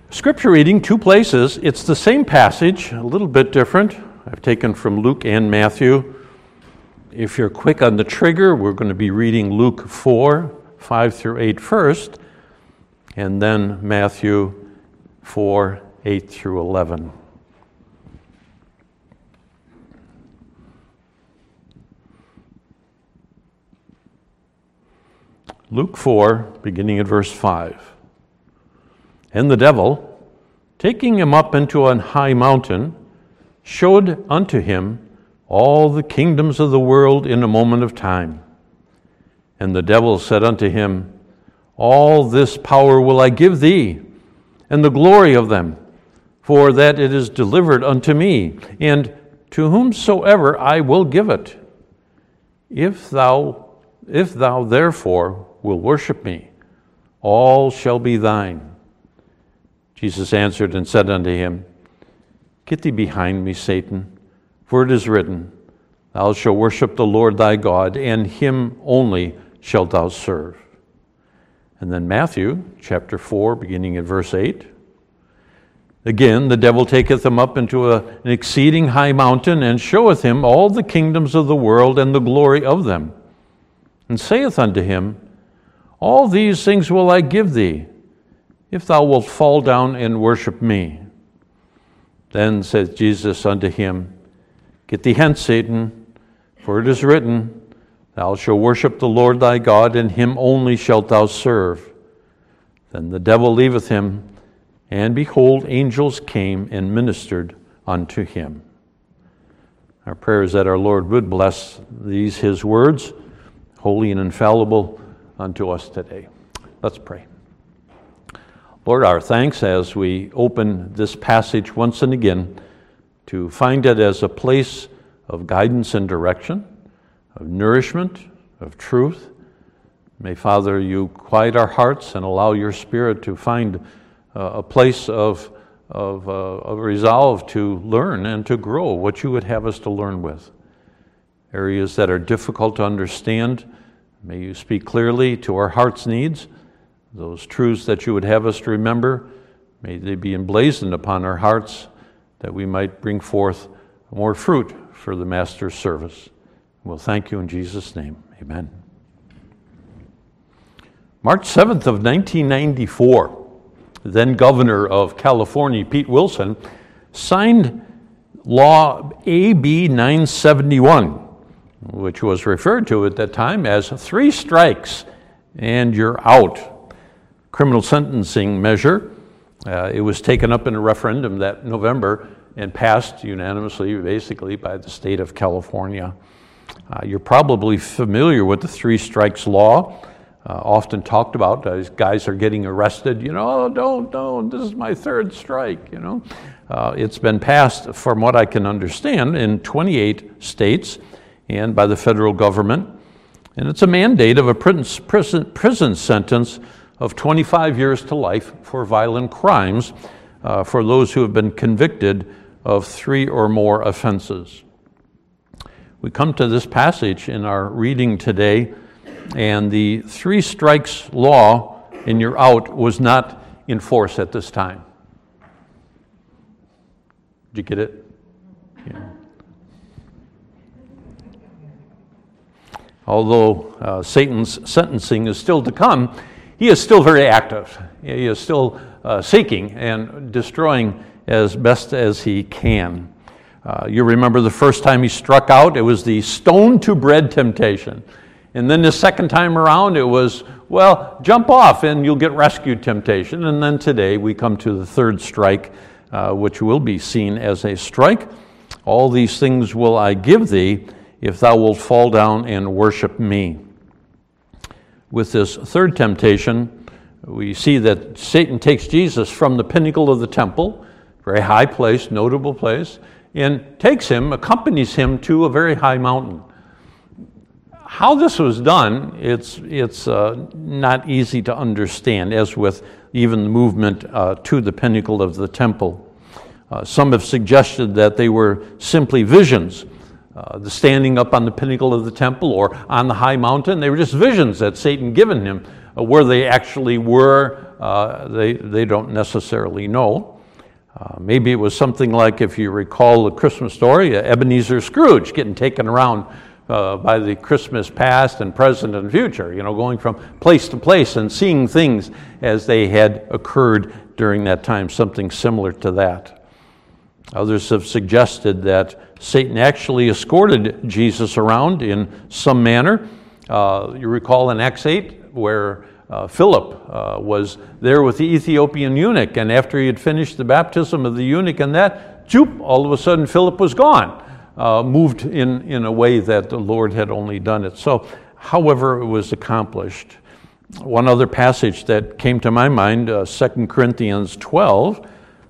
Scripture reading, two places. It's the same passage, a little bit different. I've taken from Luke and Matthew. If you're quick on the trigger, we're going to be reading Luke 4, 5 through 8 first, and then Matthew 4, 8 through 11. Luke 4, beginning at verse 5. And the devil, taking him up into an high mountain, showed unto him all the kingdoms of the world in a moment of time. And the devil said unto him, All this power will I give thee, and the glory of them, for that it is delivered unto me, and to whomsoever I will give it. If thou therefore will worship me, all shall be thine. Jesus answered and said unto him, Get thee behind me, Satan, for it is written, Thou shalt worship the Lord thy God, and him only shalt thou serve. And then Matthew chapter 4, beginning at verse 8. Again, the devil taketh him up into an exceeding high mountain, and showeth him all the kingdoms of the world and the glory of them, and saith unto him, All these things will I give thee, if thou wilt fall down and worship me. Then said Jesus unto him, Get thee hence, Satan, for it is written, Thou shalt worship the Lord thy God, and him only shalt thou serve. Then the devil leaveth him, and behold, angels came and ministered unto him. Our prayer is that our Lord would bless these his words, holy and infallible unto us today. Let's pray. Lord, our thanks as we open this passage once and again to find it as a place of guidance and direction, of nourishment, of truth. May, Father, you quiet our hearts and allow your Spirit to find a place of resolve to learn and to grow what you would have us to learn with. Areas that are difficult to understand, may you speak clearly to our heart's needs. Those truths that you would have us to remember, may they be emblazoned upon our hearts that we might bring forth more fruit for the Master's service. We'll thank you in Jesus' name. Amen. March 7th of 1994, then Governor of California, Pete Wilson, signed Law AB 971, which was referred to at that time as 3 strikes and you're out. Criminal sentencing measure. It was taken up in a referendum that November and passed unanimously, basically, by the state of California. You're probably familiar with the 3 strikes law, often talked about. Guys are getting arrested, don't, this is my 3rd strike, It's been passed, from what I can understand, in 28 states and by the federal government. And it's a mandate of a prison sentence of 25 years to life for violent crimes for those who have been convicted of 3 or more offenses. We come to this passage in our reading today, and the 3 strikes law and you're out was not in force at this time. Did you get it? Yeah. Although Satan's sentencing is still to come, he is still very active. He is still seeking and destroying as best as he can. You remember the first time he struck out, it was the stone to bread temptation. And then the second time around, it was, jump off and you'll get rescued temptation. And then today we come to the 3rd strike, which will be seen as a strike. All these things will I give thee, if thou wilt fall down and worship me. With this 3rd temptation, we see that Satan takes Jesus from the pinnacle of the temple, very high place, notable place, and accompanies him to a very high mountain. How this was done, it's not easy to understand, as with even the movement to the pinnacle of the temple. Some have suggested that they were simply visions. The standing up on the pinnacle of the temple or on the high mountain, they were just visions that Satan given him Where they actually were, they don't necessarily know. Maybe it was something like, if you recall the Christmas story, Ebenezer Scrooge getting taken around by the Christmas past and present and future, going from place to place and seeing things as they had occurred during that time, something similar to that. Others have suggested that Satan actually escorted Jesus around in some manner. You recall in Acts 8 where Philip was there with the Ethiopian eunuch, and after he had finished the baptism of the eunuch and that, all of a sudden Philip was gone, moved in a way that the Lord had only done it. So, however it was accomplished. One other passage that came to my mind, 2 Corinthians 12,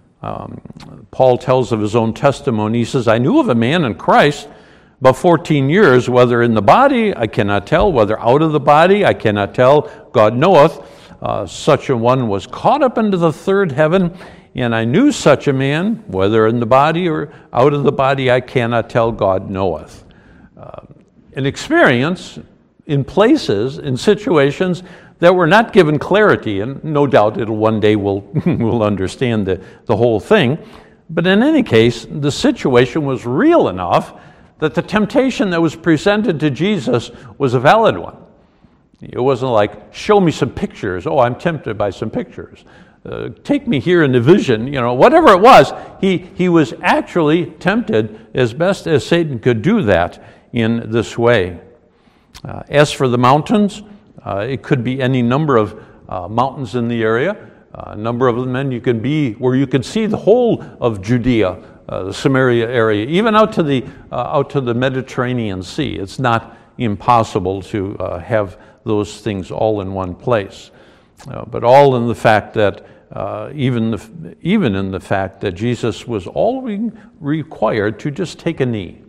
Paul tells of his own testimony. He says, I knew of a man in Christ about 14 years, whether in the body, I cannot tell, whether out of the body, I cannot tell, God knoweth. Such a one was caught up into the third heaven, and I knew such a man, whether in the body or out of the body, I cannot tell, God knoweth. An experience in places, in situations that were not given clarity, and no doubt it'll one day we'll understand the whole thing. But in any case, the situation was real enough that the temptation that was presented to Jesus was a valid one. It wasn't like, show me some pictures. Oh, I'm tempted by some pictures. Take me here in the vision. Whatever it was, he was actually tempted as best as Satan could do that in this way. As for the mountains, it could be any number of mountains in the area. A number of them, and you can be where you can see the whole of Judea, the Samaria area, even out to the Mediterranean Sea. It's not impossible to have those things all in one place, but all in the fact that even in the fact that Jesus was always required to just take a knee.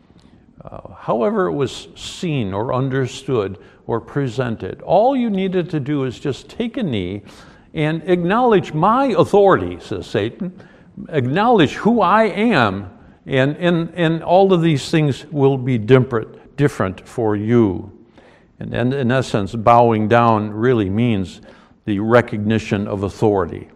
However it was seen or understood or presented, all you needed to do is just take a knee and acknowledge my authority, says Satan. Acknowledge who I am, and all of these things will be different for you. And in essence, bowing down really means the recognition of authority.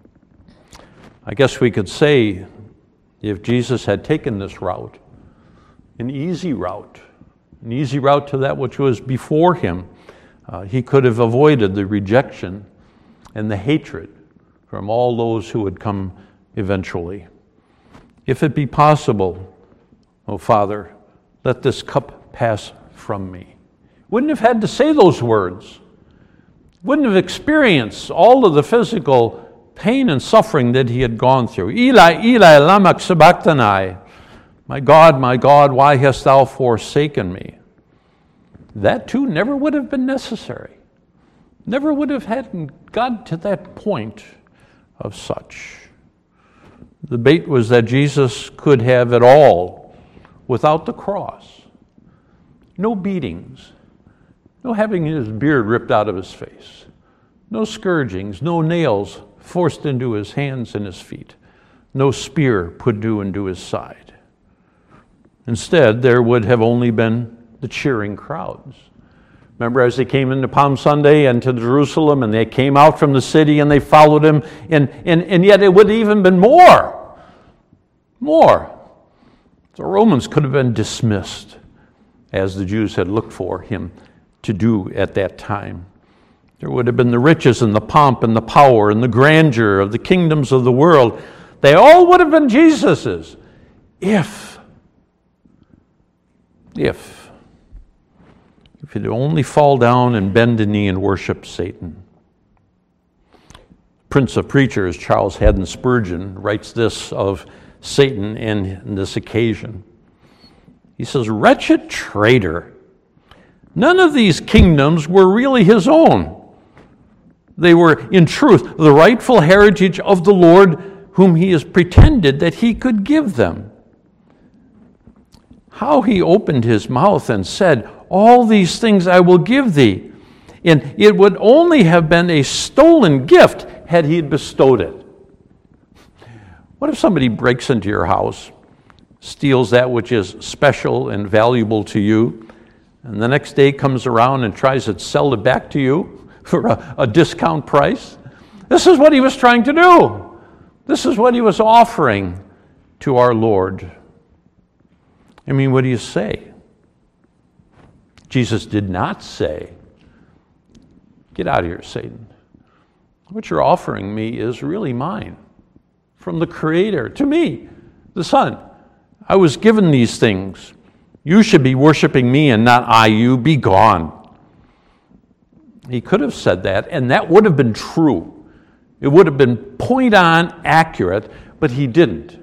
I guess we could say, if Jesus had taken this route, an easy route to that which was before him, he could have avoided the rejection and the hatred from all those who would come eventually. If it be possible, O Father, let this cup pass from me. Wouldn't have had to say those words. Wouldn't have experienced all of the physical pain and suffering that he had gone through. Eli, Eli, lama sabachthani. My God, why hast thou forsaken me? That too never would have been necessary. Never would have had got to that point of such. The debate was that Jesus could have it all without the cross. No beatings, no having his beard ripped out of his face, no scourgings, no nails forced into his hands and his feet, no spear put into his side. Instead, there would have only been the cheering crowds. Remember, as they came into Palm Sunday and to Jerusalem, and they came out from the city and they followed him, and yet it would have even been more. The Romans could have been dismissed, as the Jews had looked for him to do at that time. There would have been the riches and the pomp and the power and the grandeur of the kingdoms of the world. They all would have been Jesus's if he'd only fall down and bend a knee and worship Satan. Prince of Preachers, Charles Haddon Spurgeon, writes this of Satan and this occasion. He says, "Wretched traitor, none of these kingdoms were really his own. They were, in truth, the rightful heritage of the Lord, whom he has pretended that he could give them. How he opened his mouth and said, 'All these things I will give thee.' And it would only have been a stolen gift had he bestowed it." What if somebody breaks into your house, steals that which is special and valuable to you, and the next day comes around and tries to sell it back to you for a discount price. This is what he was trying to do. This is what he was offering to our Lord. I mean, what do you say? Jesus did not say, "Get out of here, Satan. What you're offering me is really mine, from the Creator to me, the Son. I was given these things. You should be worshiping me and not I you. Be gone." He could have said that, and that would have been true. It would have been point on accurate, but he didn't.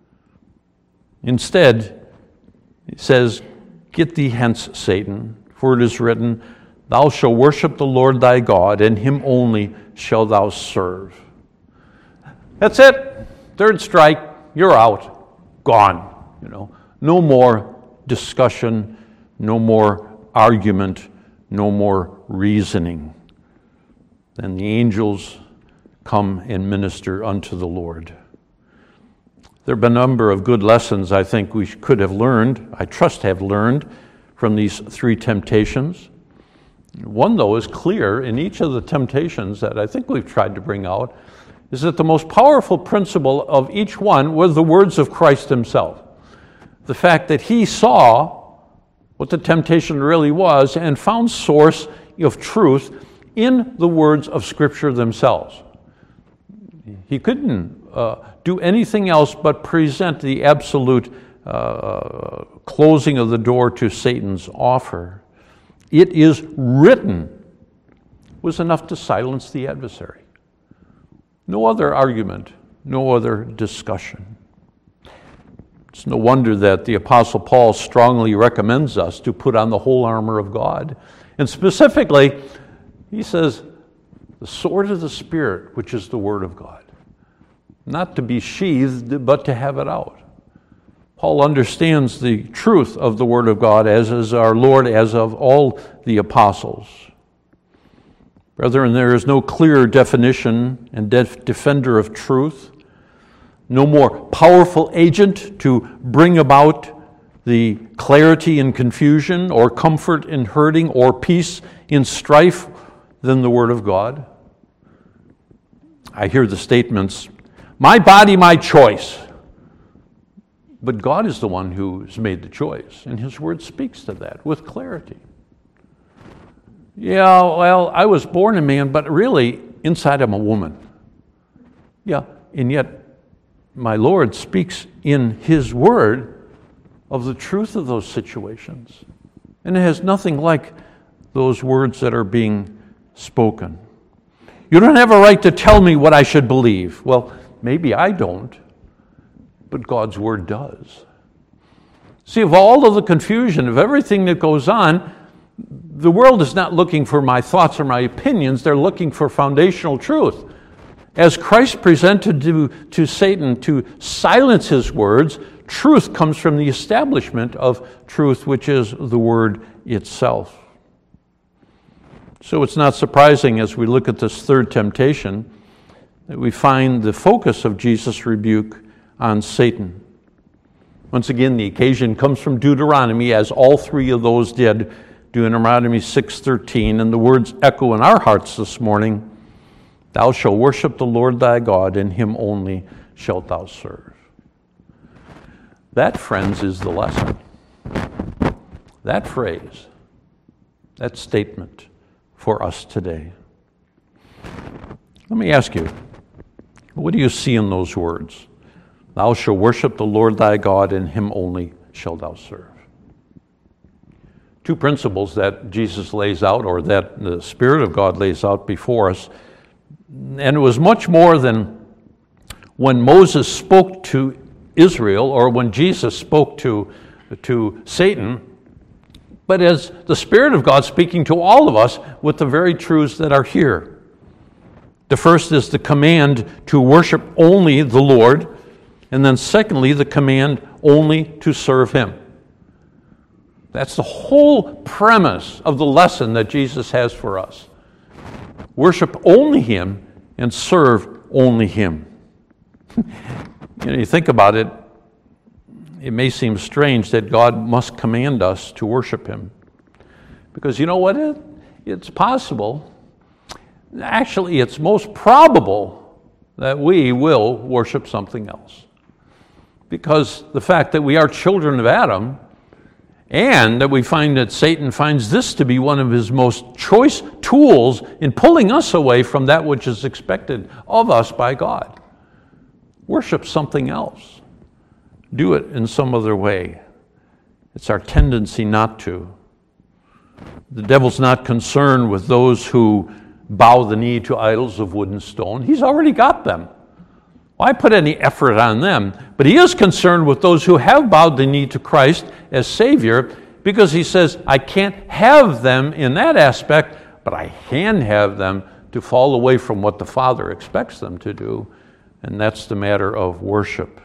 Instead, he says, "Get thee hence, Satan, for it is written, Thou shalt worship the Lord thy God, and him only shalt thou serve." That's it. Third strike, you're out. Gone. No more discussion, no more argument, no more reasoning. Then the angels come and minister unto the Lord. There have been a number of good lessons I think we could have learned, I trust have learned, from these three temptations. One, though, is clear in each of the temptations that I think we've tried to bring out, is that the most powerful principle of each one was the words of Christ himself. The fact that he saw what the temptation really was and found source of truth in the words of Scripture themselves. He couldn't do anything else but present the absolute closing of the door to Satan's offer. "It is written" was enough to silence the adversary. No other argument, no other discussion. It's no wonder that the Apostle Paul strongly recommends us to put on the whole armor of God. And specifically, he says, the sword of the Spirit, which is the Word of God. Not to be sheathed, but to have it out. Paul understands the truth of the Word of God, as is our Lord, as of all the apostles. Brethren, there is no clearer definition and defender of truth, no more powerful agent to bring about the clarity in confusion, or comfort in hurting, or peace in strife than the Word of God. I hear the statements, "My body, my choice." But God is the one who's made the choice, and His Word speaks to that with clarity. Yeah, well, I was born a man, but really, inside I'm a woman. Yeah, and yet my Lord speaks in His Word of the truth of those situations. And it has nothing like those words that are being spoken. You don't have a right to tell me what I should believe. Well, maybe I don't, but God's Word does. See, of all of the confusion, of everything that goes on, the world is not looking for my thoughts or my opinions. They're looking for foundational truth. As Christ presented to Satan to silence his words, truth comes from the establishment of truth, which is the Word itself. So it's not surprising, as we look at this third temptation, that we find the focus of Jesus' rebuke on Satan. Once again, the occasion comes from Deuteronomy, as all three of those did, Deuteronomy 6:13, and the words echo in our hearts this morning, "Thou shalt worship the Lord thy God, and him only shalt thou serve." That, friends, is the lesson. That phrase, that statement for us today. Let me ask you, what do you see in those words? "Thou shalt worship the Lord thy God, and him only shalt thou serve." Two principles that Jesus lays out, or that the Spirit of God lays out before us. And it was much more than when Moses spoke to Israel, or when Jesus spoke to Satan, but as the Spirit of God speaking to all of us with the very truths that are here. The first is the command to worship only the Lord, and then secondly, the command only to serve him. That's the whole premise of the lesson that Jesus has for us. Worship only him and serve only him. You think about it, it may seem strange that God must command us to worship him. Because you know what? It's possible actually it's most probable that we will worship something else. Because the fact that we are children of Adam, and that we find that Satan finds this to be one of his most choice tools in pulling us away from that which is expected of us by God. Worship something else. Do it in some other way. It's our tendency not to. The devil's not concerned with those who bow the knee to idols of wood and stone. He's already got them. Why put any effort on them? But he is concerned with those who have bowed the knee to Christ as Savior, because he says, I can't have them in that aspect, but I can have them to fall away from what the Father expects them to do, and that's the matter of worship.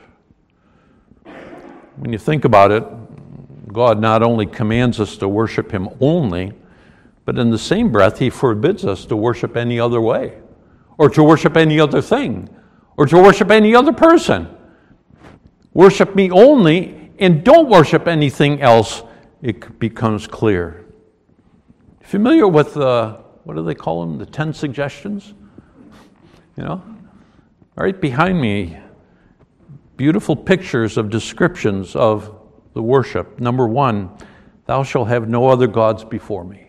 When you think about it, God not only commands us to worship him only, but in the same breath, he forbids us to worship any other way, or to worship any other thing, or to worship any other person. Worship me only, and don't worship anything else. It becomes clear. Familiar with, what do they call them, the 10 suggestions? You know? Right behind me, beautiful pictures of descriptions of the worship. Number 1, thou shalt have no other gods before me.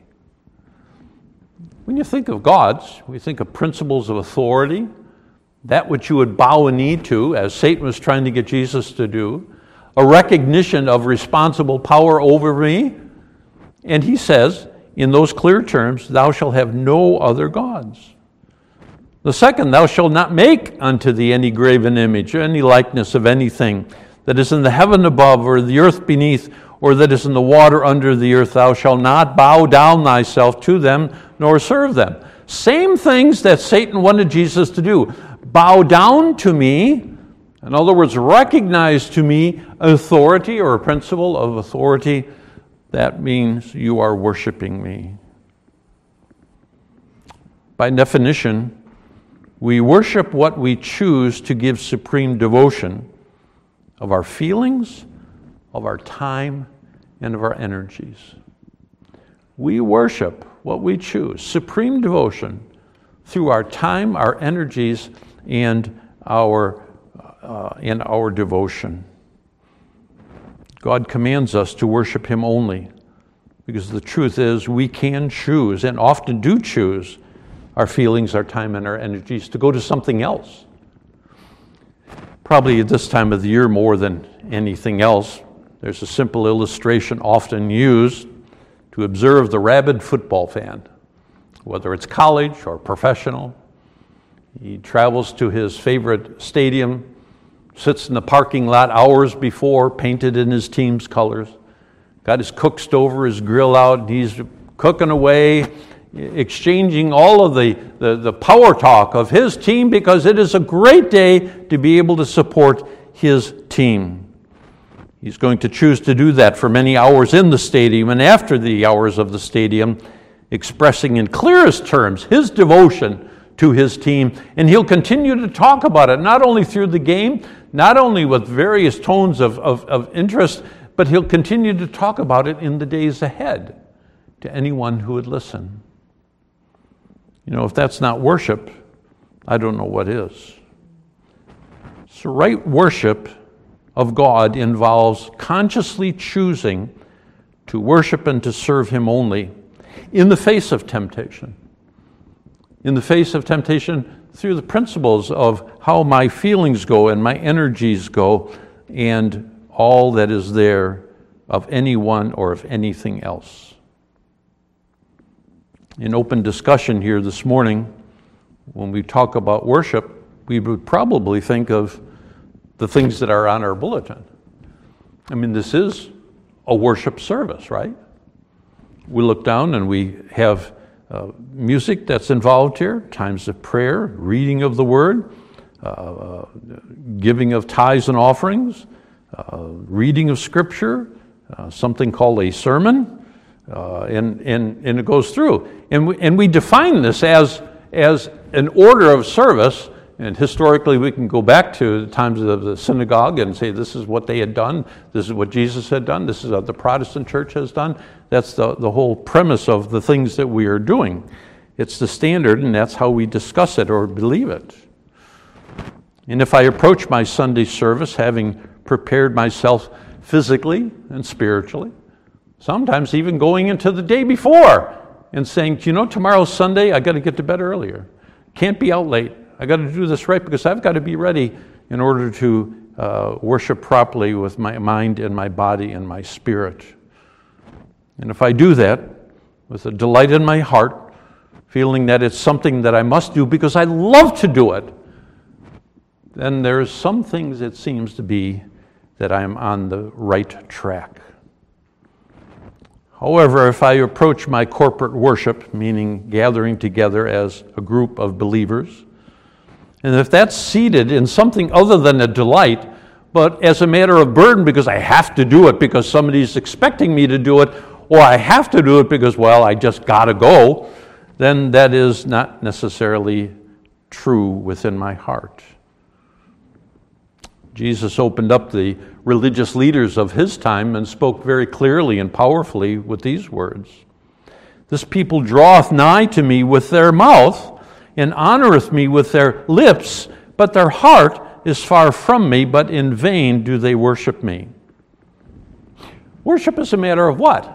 When you think of gods, we think of principles of authority, that which you would bow a knee to, as Satan was trying to get Jesus to do, a recognition of responsible power over me. And he says, in those clear terms, thou shalt have no other gods. The second, thou shalt not make unto thee any graven image, or any likeness of anything that is in the heaven above, or the earth beneath, or that is in the water under the earth. Thou shalt not bow down thyself to them, nor serve them. Same things that Satan wanted Jesus to do. Bow down to me, in other words, recognize to me authority or a principle of authority. That means you are worshiping me. By definition, we worship what we choose to give supreme devotion of our feelings, of our time, and of our energies. We worship what we choose, supreme devotion, through our time, our energies, and our devotion. God commands us to worship him only, because the truth is we can choose, and often do choose, our feelings, our time, and our energies to go to something else. Probably at this time of the year more than anything else, there's a simple illustration often used to observe the rabid football fan, whether it's college or professional. He travels to his favorite stadium, sits in the parking lot hours before, painted in his team's colors, got his cook stove or his grill out, and he's cooking away, exchanging all of the power talk of his team, because it is a great day to be able to support his team. He's going to choose to do that for many hours in the stadium and after the hours of the stadium, expressing in clearest terms his devotion to his team. And he'll continue to talk about it, not only through the game, not only with various tones of interest, but he'll continue to talk about it in the days ahead to anyone who would listen. You know, if that's not worship, I don't know what is. So right worship of God involves consciously choosing to worship and to serve him only in the face of temptation. In the face of temptation through the principles of how my feelings go and my energies go and all that is there of anyone or of anything else. In open discussion here this morning, when we talk about worship, we would probably think of the things that are on our bulletin. I mean, this is a worship service, right? We look down and we have music that's involved here, times of prayer, reading of the Word, giving of tithes and offerings, reading of Scripture, something called a sermon, and it goes through. And we define this as an order of service. And historically, we can go back to the times of the synagogue and say, this is what they had done, this is what Jesus had done, this is what the Protestant church has done. That's the whole premise of the things that we are doing. It's the standard, and that's how we discuss it or believe it. And if I approach my Sunday service having prepared myself physically and spiritually, sometimes even going into the day before and saying, tomorrow's Sunday, I got to get to bed earlier. Can't be out late. I got to do this right because I've got to be ready in order to worship properly with my mind and my body and my spirit. And if I do that with a delight in my heart, feeling that it's something that I must do because I love to do it, then there's some things it seems to be that I'm on the right track. However, if I approach my corporate worship, meaning gathering together as a group of believers, and if that's seated in something other than a delight, but as a matter of burden because I have to do it because somebody's expecting me to do it, or I have to do it because, I just got to go, then that is not necessarily true within my heart. Jesus opened up the religious leaders of his time and spoke very clearly and powerfully with these words. This people draweth nigh to me with their mouth, and honoreth me with their lips, but their heart is far from me, but in vain do they worship me. Worship is a matter of what?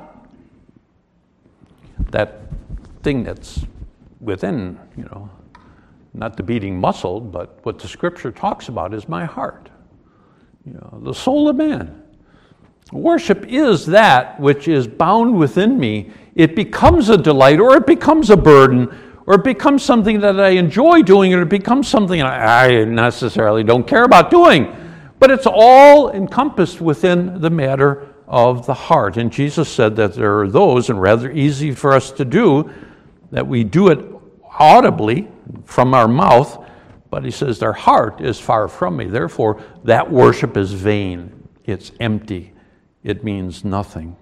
That thing that's within, not the beating muscle, but what the Scripture talks about is my heart. The soul of man. Worship is that which is bound within me. It becomes a delight, or it becomes a burden, or it becomes something that I enjoy doing, or it becomes something I necessarily don't care about doing. But it's all encompassed within the matter of the heart. And Jesus said that there are those, and rather easy for us to do, that we do it audibly from our mouth, but he says, their heart is far from me. Therefore, that worship is vain. It's empty. It means nothing.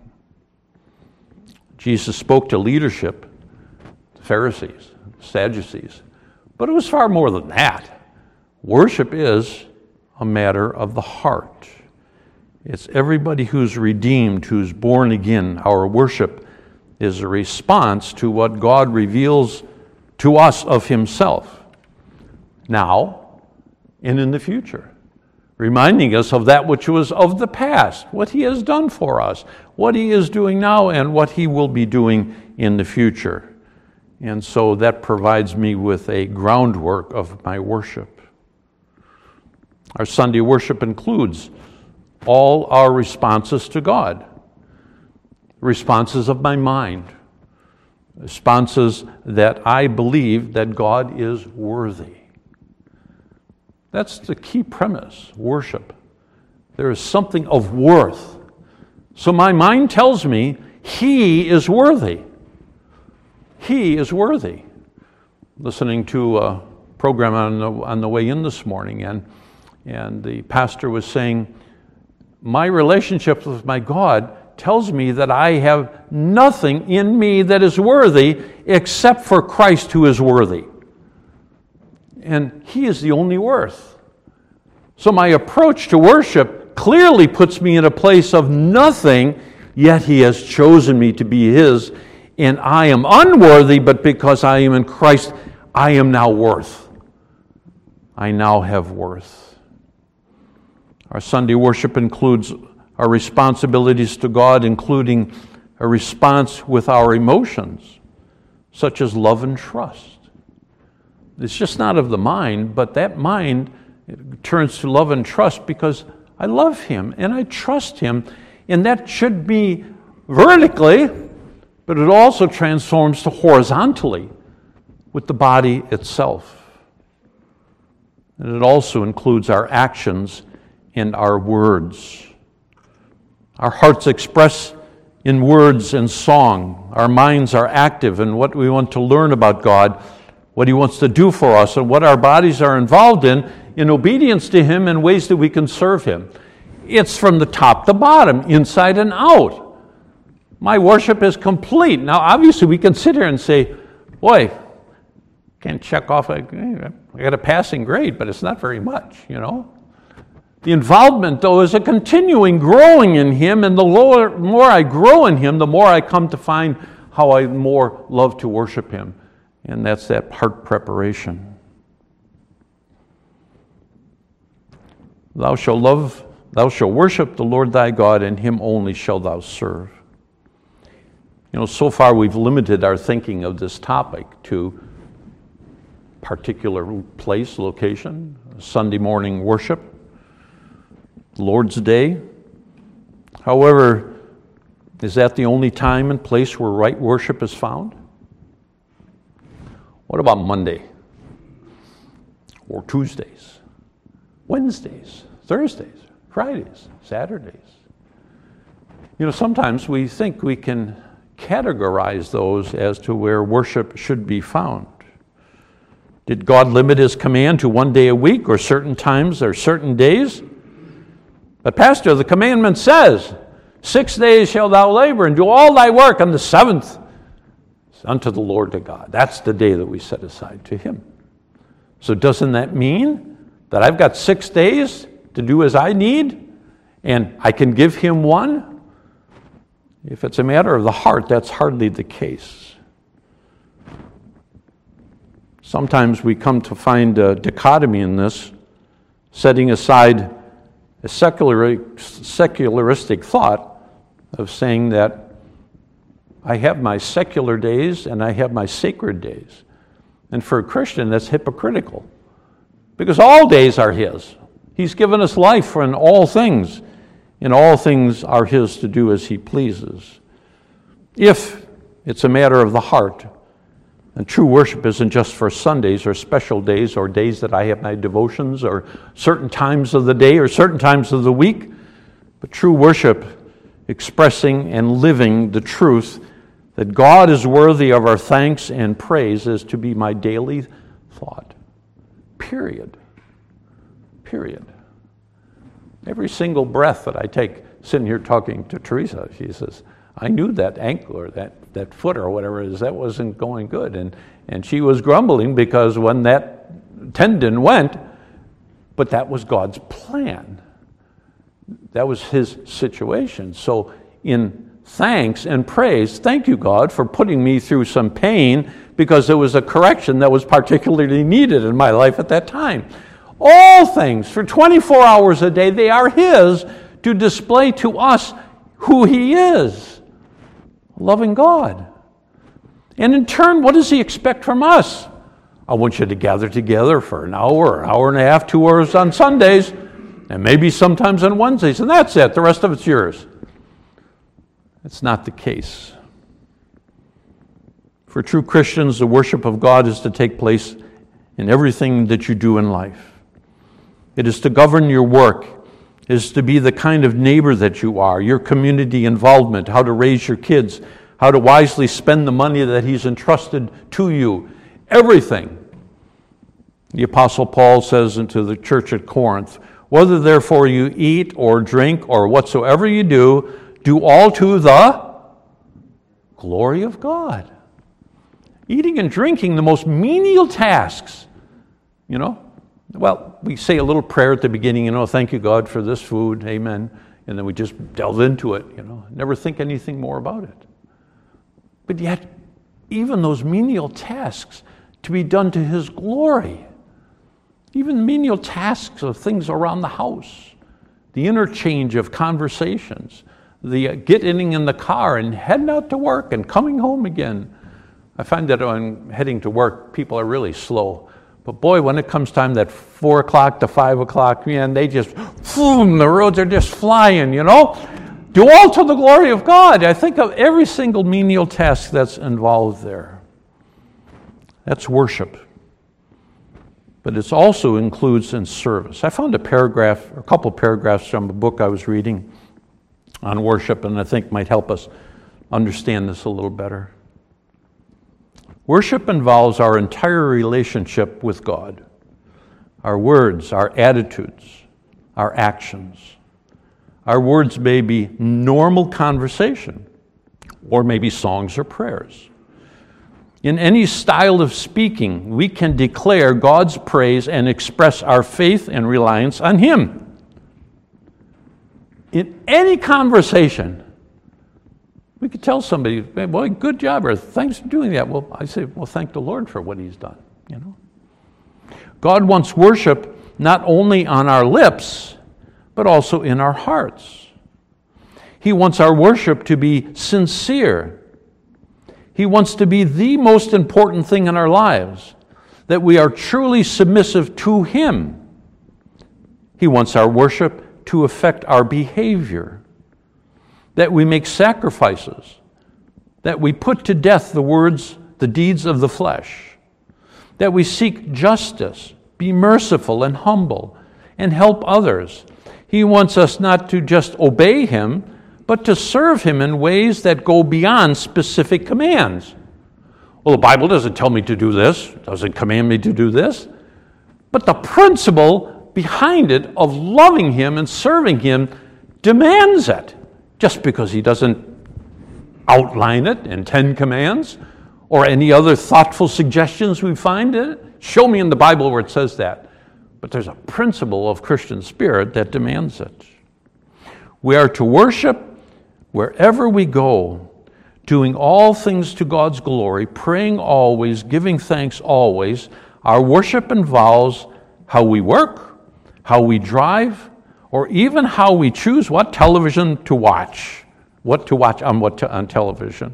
Jesus spoke to leadership, the Pharisees, Sadducees, but it was far more than that. Worship is a matter of the heart. It's everybody who's redeemed, who's born again. Our worship is a response to what God reveals to us of himself, now and in the future, reminding us of that which was of the past, what he has done for us, what he is doing now, and what he will be doing in the future. And so that provides me with a groundwork of my worship. Our Sunday worship includes all our responses to God, responses of my mind, responses that I believe that God is worthy. That's the key premise, worship. There is something of worth. So my mind tells me he is worthy. He is worthy. Listening to a program on the way in this morning, and the pastor was saying, my relationship with my God tells me that I have nothing in me that is worthy except for Christ who is worthy. And he is the only worth. So my approach to worship clearly puts me in a place of nothing, yet he has chosen me to be his, and I am unworthy, but because I am in Christ, I am now worth. I now have worth. Our Sunday worship includes our responsibilities to God, including a response with our emotions, such as love and trust. It's just not of the mind, but that mind turns to love and trust because I love him and I trust him, and that should be vertically, but it also transforms to horizontally with the body itself. And it also includes our actions and our words. Our hearts express in words and song. Our minds are active in what we want to learn about God, what he wants to do for us, and what our bodies are involved in obedience to him and ways that we can serve him. It's from the top to bottom, inside and out. My worship is complete. Now, obviously, we can sit here and say, boy, can't check off, I got a passing grade, but it's not very much, The involvement, though, is a continuing growing in him, and the more I grow in him, the more I come to find how I more love to worship him. And that's that heart preparation. Thou shalt worship the Lord thy God, and him only shalt thou serve. So far we've limited our thinking of this topic to particular place, location, Sunday morning worship, Lord's Day. However, is that the only time and place where right worship is found? What about Monday? Or Tuesdays? Wednesdays? Thursdays? Fridays? Saturdays? Sometimes we think we can categorize those as to where worship should be found. Did God limit his command to one day a week or certain times or certain days? But Pastor, the commandment says, 6 days shalt thou labor and do all thy work, on the seventh unto the Lord thy God. That's the day that we set aside to him. So doesn't that mean that I've got 6 days to do as I need and I can give him one? If it's a matter of the heart, that's hardly the case. Sometimes we come to find a dichotomy in this, setting aside a secularistic thought of saying that I have my secular days and I have my sacred days. And for a Christian, that's hypocritical, because all days are his. He's given us life in all things, and all things are his to do as he pleases. If it's a matter of the heart, and true worship isn't just for Sundays or special days or days that I have my devotions or certain times of the day or certain times of the week, but true worship expressing and living the truth that God is worthy of our thanks and praise is to be my daily thought. Period. Every single breath that I take, sitting here talking to Teresa, she says, I knew that ankle or that foot or whatever it is, that wasn't going good. And she was grumbling because when that tendon went, but that was God's plan. That was his situation. So in thanks and praise, thank you, God, for putting me through some pain, because it was a correction that was particularly needed in my life at that time. All things, for 24 hours a day, they are his to display to us who he is, a loving God. And in turn, what does he expect from us? I want you to gather together for an hour and a half, 2 hours on Sundays, and maybe sometimes on Wednesdays, and that's it. The rest of it's yours. That's not the case. For true Christians, the worship of God is to take place in everything that you do in life. It is to govern your work. It is to be the kind of neighbor that you are, your community involvement, how to raise your kids, how to wisely spend the money that he's entrusted to you, everything. The Apostle Paul says into the church at Corinth, whether therefore you eat or drink or whatsoever you do all to the glory of God. Eating and drinking, the most menial tasks, Well, we say a little prayer at the beginning, thank you, God, for this food, amen. And then we just delve into it, never think anything more about it. But yet, even those menial tasks to be done to his glory, even menial tasks of things around the house, the interchange of conversations, the getting in the car and heading out to work and coming home again. I find that when heading to work, people are really slow. But boy, when it comes time that 4 o'clock to 5 o'clock, man, they just, the roads are just flying, Do all to the glory of God. I think of every single menial task that's involved there. That's worship. But it also includes in service. I found a couple paragraphs from a book I was reading on worship, and I think might help us understand this a little better. Worship involves our entire relationship with God, our words, our attitudes, our actions. Our words may be normal conversation, or maybe songs or prayers. In any style of speaking, we can declare God's praise and express our faith and reliance on him. In any conversation, We could tell somebody, hey, boy, good job, or thanks for doing that. Well, I say, well, thank the Lord for what he's done, God wants worship not only on our lips, but also in our hearts. He wants our worship to be sincere. He wants to be the most important thing in our lives, that we are truly submissive to him. He wants our worship to affect our behavior, that we make sacrifices, that we put to death the deeds of the flesh, that we seek justice, be merciful and humble, and help others. He wants us not to just obey him, but to serve him in ways that go beyond specific commands. Well, the Bible doesn't tell me to do this, doesn't command me to do this, but the principle behind it of loving him and serving him demands it. Just because he doesn't outline it in 10 commands or any other thoughtful suggestions we find in it. Show me in the Bible where it says that. But there's a principle of Christian spirit that demands it. We are to worship wherever we go, doing all things to God's glory, praying always, giving thanks always. Our worship involves how we work, how we drive, or even how we choose what television to watch, what to watch on television,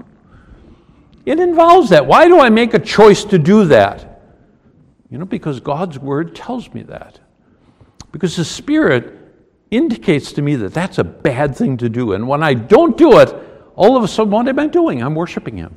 It involves that. Why do I make a choice to do that? Because God's word tells me that. Because the Spirit indicates to me that that's a bad thing to do. And when I don't do it, all of a sudden, what am I doing? I'm worshiping him.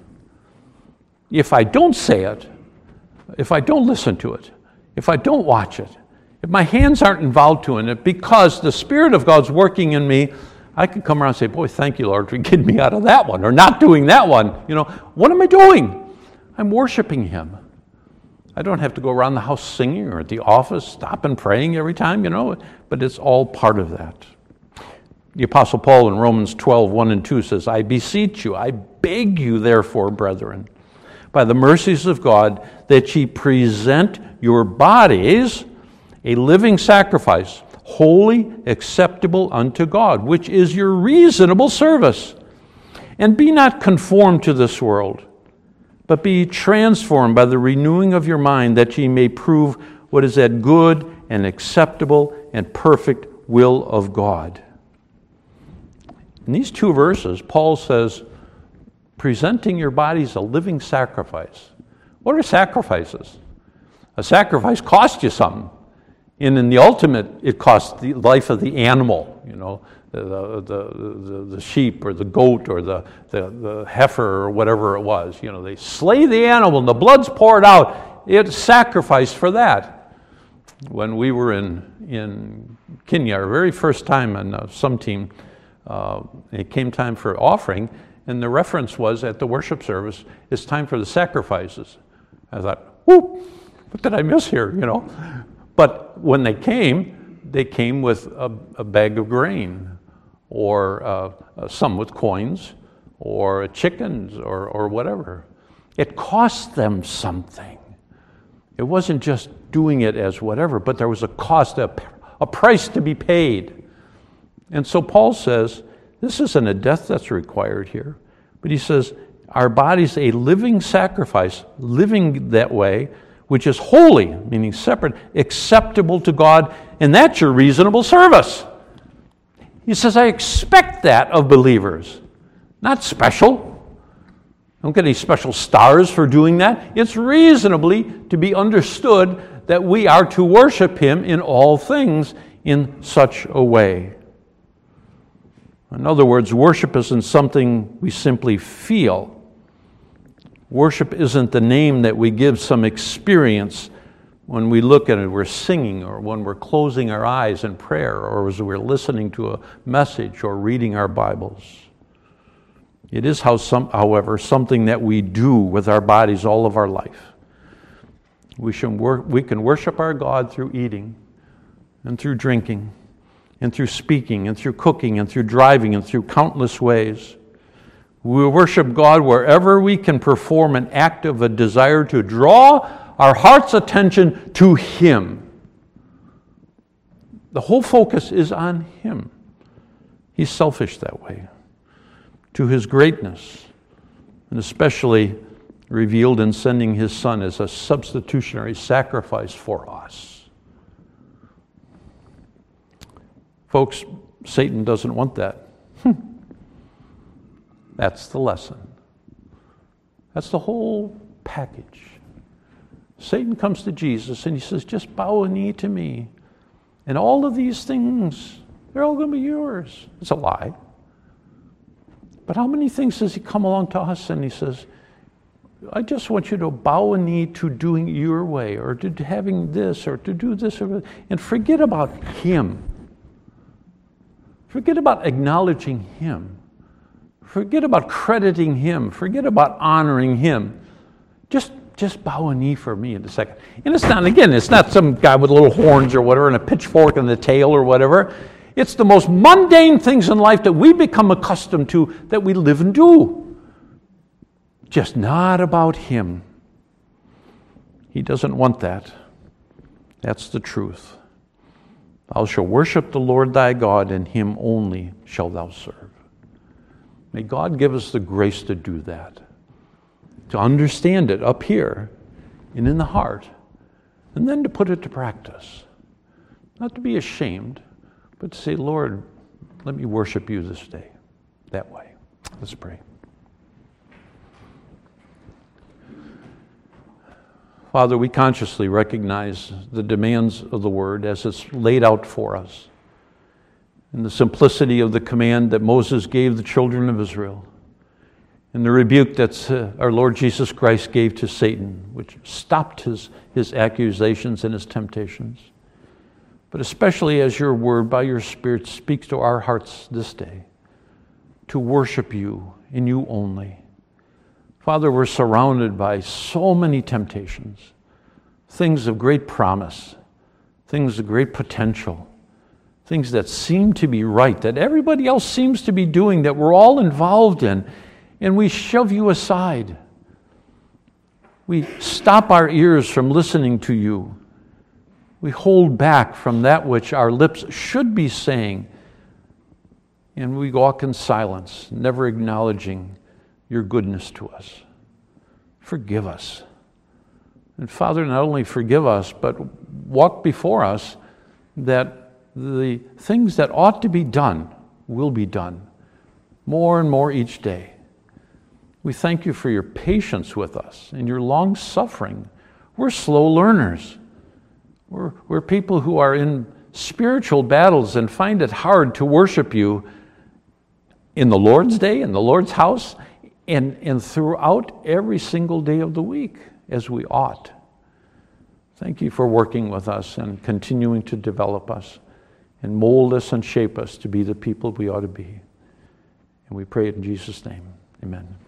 If I don't say it, if I don't listen to it, if I don't watch it, if my hands aren't involved in it, because the Spirit of God's working in me, I can come around and say, boy, thank you, Lord, for getting me out of that one, or not doing that one. What am I doing? I'm worshiping him. I don't have to go around the house singing or at the office, stop and praying every time, but it's all part of that. The Apostle Paul in Romans 12, 1 and 2 says, I beseech you, I beg you, therefore, brethren, by the mercies of God, that ye present your bodies a living sacrifice, holy, acceptable unto God, which is your reasonable service. And be not conformed to this world, but be transformed by the renewing of your mind, that ye may prove what is that good and acceptable and perfect will of God. In these two verses, Paul says, presenting your bodies a living sacrifice. What are sacrifices? A sacrifice costs you something. And in the ultimate, it costs the life of the animal, the sheep or the goat or the heifer or whatever it was. They slay the animal and the blood's poured out. It's sacrifice for that. When we were in Kenya, our very first time on some team, it came time for offering, and the reference was at the worship service, it's time for the sacrifices. I thought, whoop, what did I miss here, But when they came with a bag of grain, or some with coins, or chickens, or whatever. It cost them something. It wasn't just doing it as whatever, but there was a cost, a price to be paid. And so Paul says, this isn't a death that's required here, but he says, our body's a living sacrifice, living that way, which is holy, meaning separate, acceptable to God, and that's your reasonable service. He says, I expect that of believers. Not special. Don't get any special stars for doing that. It's reasonably to be understood that we are to worship him in all things in such a way. In other words, worship isn't something we simply feel. Worship isn't the name that we give some experience when we look at it, we're singing, or when we're closing our eyes in prayer, or as we're listening to a message or reading our Bibles. It is, however, something that we do with our bodies all of our life. We can worship our God through eating, and through drinking, and through speaking, and through cooking, and through driving, and through countless ways. We worship God wherever we can perform an act of a desire to draw our heart's attention to him. The whole focus is on him. He's selfish that way. to his greatness, and especially revealed in sending his Son as a substitutionary sacrifice for us. Folks, Satan doesn't want that. That's the lesson. That's the whole package. Satan comes to Jesus and he says, just bow a knee to me. And all of these things, they're all going to be yours. It's a lie. But how many things does he come along to us and he says, I just want you to bow a knee to doing your way, or to having this, or to do this, and forget about him. Forget about acknowledging him. Forget about crediting him. Forget about honoring him. Just bow a knee for me in a second. And it's not some guy with little horns or whatever and a pitchfork in the tail or whatever. It's the most mundane things in life that we become accustomed to that we live and do. Just not about him. He doesn't want that. That's the truth. Thou shalt worship the Lord thy God, and him only shalt thou serve. May God give us the grace to do that, to understand it up here and in the heart, and then to put it to practice. Not to be ashamed, but to say, Lord, let me worship you this day that way. Let's pray. Father, we consciously recognize the demands of the Word as it's laid out for us, and the simplicity of the command that Moses gave the children of Israel, and the rebuke that our Lord Jesus Christ gave to Satan, which stopped his accusations and his temptations. But especially as your Word, by your Spirit, speaks to our hearts this day, to worship you and you only. Father, we're surrounded by so many temptations, things of great promise, things of great potential, things that seem to be right, that everybody else seems to be doing, that we're all involved in, and we shove you aside. We stop our ears from listening to you. We hold back from that which our lips should be saying, and we walk in silence, never acknowledging your goodness to us. Forgive us. And Father, not only forgive us, but walk before us that the things that ought to be done will be done more and more each day. We thank you for your patience with us and your long suffering. We're slow learners. We're people who are in spiritual battles and find it hard to worship you in the Lord's day, in the Lord's house, and throughout every single day of the week, as we ought. Thank you for working with us and continuing to develop us and mold us and shape us to be the people we ought to be. And we pray it in Jesus' name. Amen.